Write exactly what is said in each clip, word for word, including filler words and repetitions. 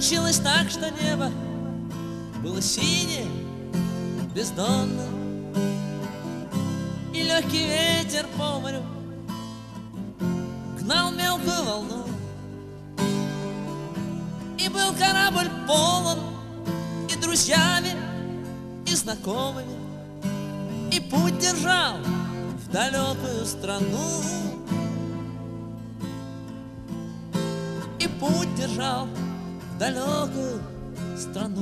случилось так, что небо было синее, бездонное, и легкий ветер по морю гнал мелкую волну. И был корабль полон и друзьями, и знакомыми, и путь держал в далекую страну. И путь держал в далекую страну.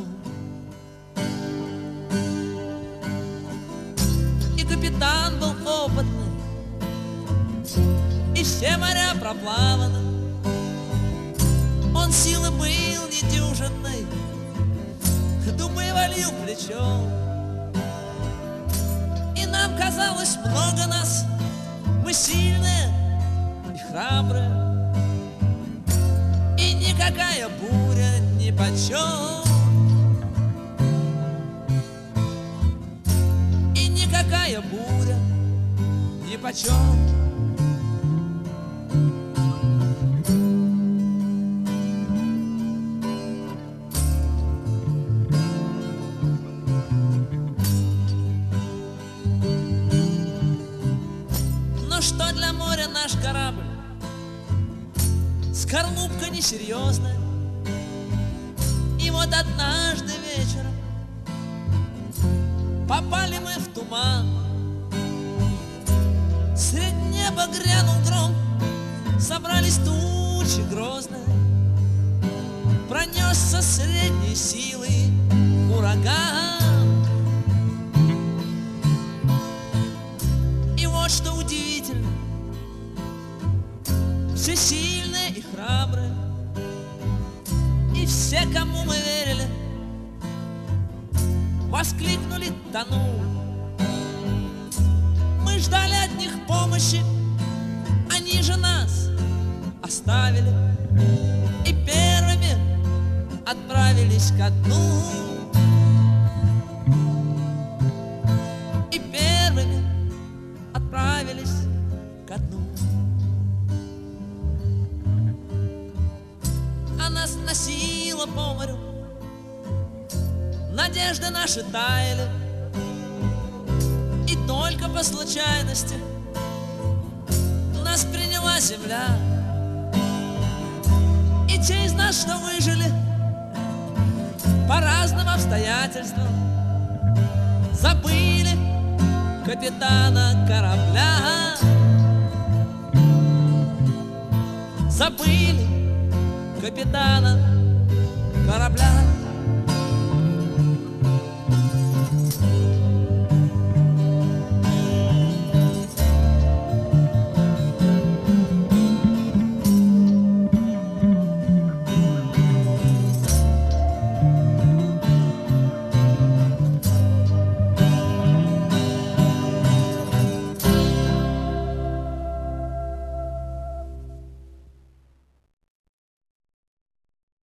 И капитан был опытный, и все моря проплаваны. Он силы был недюжинной, думай, валил плечом. И нам казалось много нас, мы сильные и храбрые, и никакая буря нипочем. И никакая буря нипочем. Но что для моря наш корабль? Скорлупка несерьезная. И вот однажды вечером попали мы в туман. Средь неба грянул гром, собрались тучи грозные. Пронесся средней силы ураган. И вот что удивительно, все сильные и храбрые, и все, кому мы верили, воскликнули: тону. Мы ждали от них помощи, они же нас оставили и первыми отправились ко дну. И первыми отправились ко дну. А нас носило по морю, надежды наши таяли, и только по случайности нас приняла земля. И те из нас, что выжили по разным обстоятельствам, забыли капитана корабля. Забыли капитана корабля.